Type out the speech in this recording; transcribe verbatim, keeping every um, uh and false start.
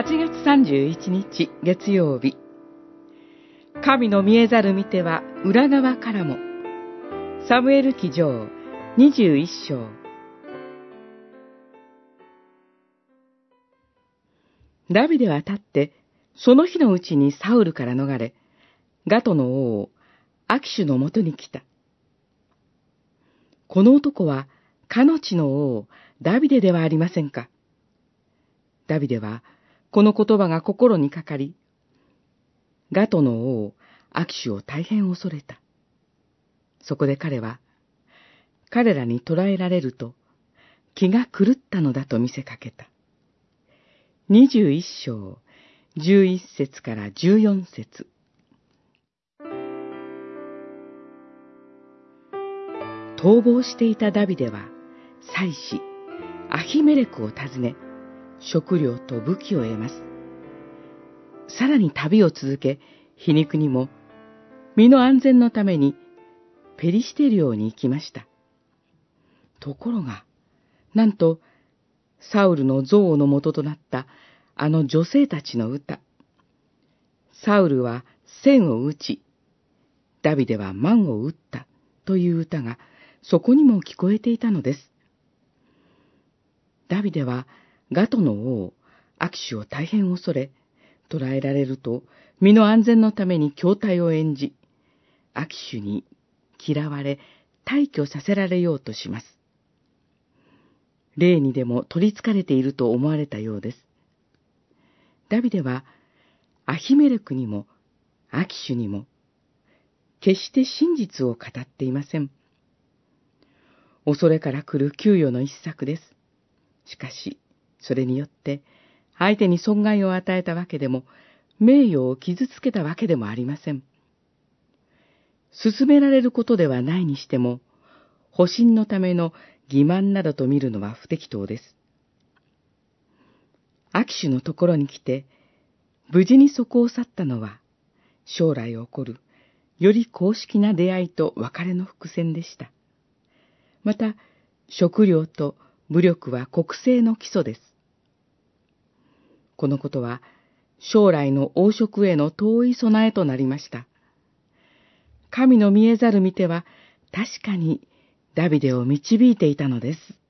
はちがつさんじゅういちにち月曜日、神の見えざる見ては裏側からも。サムエル記上にじゅういっしょう。ダビデは立って、その日のうちにサウルから逃れ、ガトの王、アキシュのもとに来た。この男は、かの地の王、ダビデではありませんか。ダビデは、この言葉が心にかかり、ガトの王、アキシュを大変恐れた。そこで彼は、彼らに捕らえられると、気が狂ったのだと見せかけた。にじゅういっしょう、じゅういっせつからじゅうよんせつ。逃亡していたダビデは、祭司、アヒメレクを訪ね、食料と武器を得ます。さらに旅を続け、皮肉にも、身の安全のために、ペリシテ領に行きました。ところが、なんと、サウルの憎悪の元となったあの女性たちの歌。サウルは千を撃ち、ダビデは万を撃ったという歌がそこにも聞こえていたのです。ダビデはガトの王、アキシュを大変恐れ、捕らえられると身の安全のために筐体を演じ、アキシュに嫌われ退去させられようとします。霊にでも取り憑かれていると思われたようです。ダビデはアヒメレクにもアキシュにも決して真実を語っていません。恐れから来る窮余の一策です。しかし、それによって相手に損害を与えたわけでも、名誉を傷つけたわけでもありません。進められることではないにしても、保身のための欺瞞などと見るのは不適当です。アキシュのところに来て、無事にそこを去ったのは、将来起こる、より公式な出会いと別れの伏線でした。また、食料と武力は国政の基礎です。このことは、将来の王職への遠い備えとなりました。神の見えざる見ては、確かにダビデを導いていたのです。